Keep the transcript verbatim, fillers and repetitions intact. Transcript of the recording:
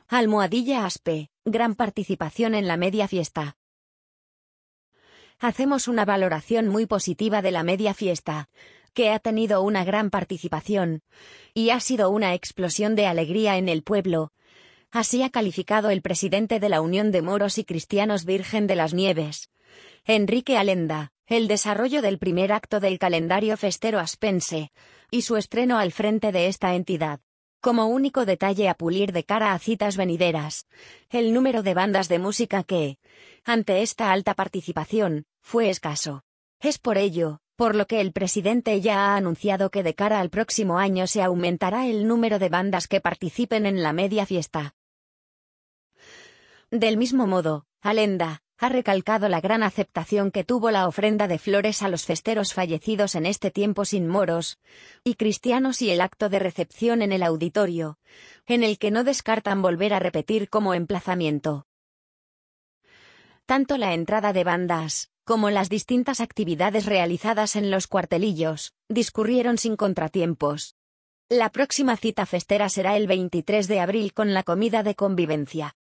Almohadilla Aspe, gran participación en la media fiesta. Hacemos una valoración muy positiva de la media fiesta, que ha tenido una gran participación, y ha sido una explosión de alegría en el pueblo. Así ha calificado el presidente de la Unión de Moros y Cristianos Virgen de las Nieves, Enrique Alenda, el desarrollo del primer acto del calendario festero aspense, y su estreno al frente de esta entidad. Como único detalle a pulir de cara a citas venideras, el número de bandas de música que, ante esta alta participación, fue escaso. Es por ello, por lo que el presidente ya ha anunciado que de cara al próximo año se aumentará el número de bandas que participen en la media fiesta. Del mismo modo, Alenda ha recalcado la gran aceptación que tuvo la ofrenda de flores a los festeros fallecidos en este tiempo sin moros y cristianos y el acto de recepción en el auditorio, en el que no descartan volver a repetir como emplazamiento. Tanto la entrada de bandas, como las distintas actividades realizadas en los cuartelillos, discurrieron sin contratiempos. La próxima cita festera será el veintitrés de abril con la comida de convivencia.